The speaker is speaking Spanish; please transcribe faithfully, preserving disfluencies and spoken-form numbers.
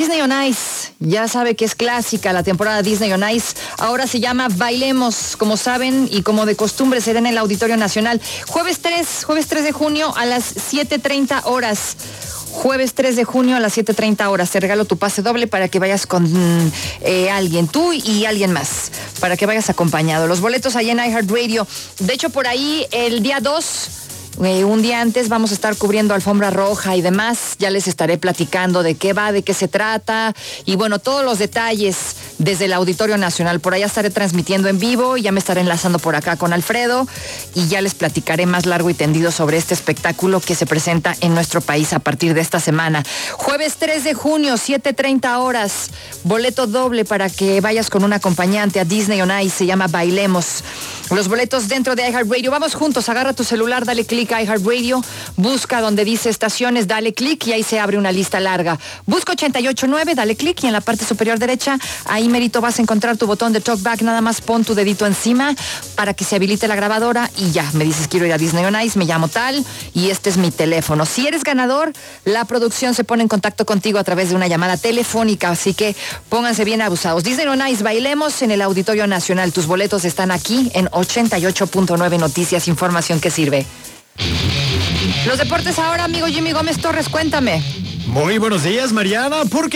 Disney on Ice, ya sabe que es clásica la temporada Disney on Ice, ahora se llama Bailemos, como saben, y como de costumbre será en el Auditorio Nacional. Jueves tres, jueves tres de junio a las siete treinta horas. Jueves tres de junio a las siete treinta horas. Te regalo tu pase doble para que vayas con eh, alguien, tú y alguien más, para que vayas acompañado. Los boletos allá en iHeartRadio. De hecho, por ahí el día dos... Eh, un día antes vamos a estar cubriendo alfombra roja y demás, ya les estaré platicando de qué va, de qué se trata y bueno, todos los detalles desde el Auditorio Nacional. Por allá estaré transmitiendo en vivo y ya me estaré enlazando por acá con Alfredo y ya les platicaré más largo y tendido sobre este espectáculo que se presenta en nuestro país a partir de esta semana. Jueves tres de junio, siete treinta horas, boleto doble para que vayas con un acompañante a Disney on Ice, se llama Bailemos. Los boletos dentro de iHeartRadio. Vamos juntos, agarra tu celular, dale clic a iHeartRadio, busca donde dice estaciones, dale clic y ahí se abre una lista larga. Busca ochenta y ocho nueve, dale clic y en la parte superior derecha, ahí merito vas a encontrar tu botón de talkback, nada más pon tu dedito encima para que se habilite la grabadora y ya, me dices quiero ir a Disney on Ice, me llamo tal y este es mi teléfono. Si eres ganador, la producción se pone en contacto contigo a través de una llamada telefónica, así que pónganse bien abusados. Disney on Ice, bailemos en el Auditorio Nacional. Tus boletos están aquí en ochenta y ocho punto nueve Noticias, información que sirve. Los deportes ahora, amigo Jimmy Gómez Torres, cuéntame. Muy buenos días, Mariana, porque